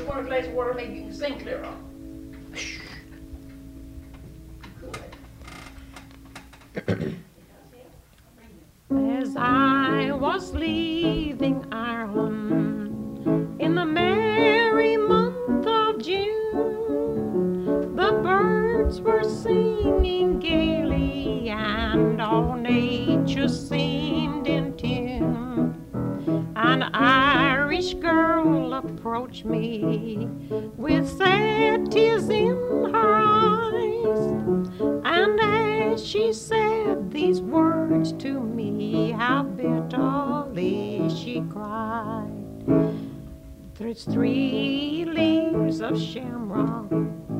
want a glass of water, maybe you can sing clear on. As I was leaving Ireland in the merry month of June, the birds were singing gaily and all nature seemed in tune. An Irish girl approached me with sad tears in her eyes, and as she said these words to me, how bitterly she cried. There's 3 leaves of shamrock,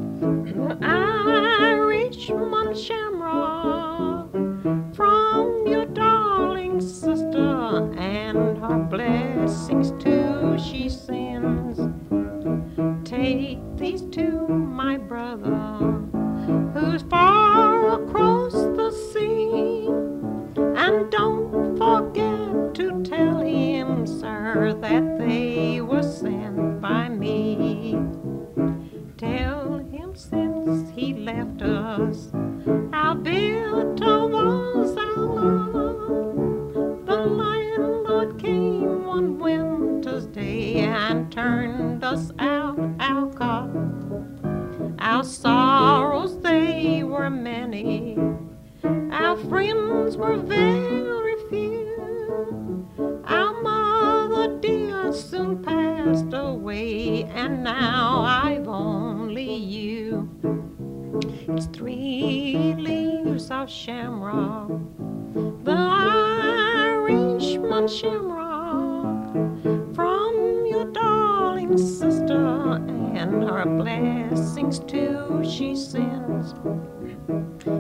Irishman shamrock, from your darling sister, and her blessings too she sends. Take these to my brother, who's far across the sea, and don't forget to tell him, sir, that they were sent by me. Tell him since he left us, how bitter was our love. The landlord came one winter's day and turned us out our cot. Our sorrows, they were many, our friends were very few. Our mother dear soon passed away, and now I've only you. It's 3 leaves of shamrock, the Irishman shamrock, from your darling sister, and her blessings too she sends.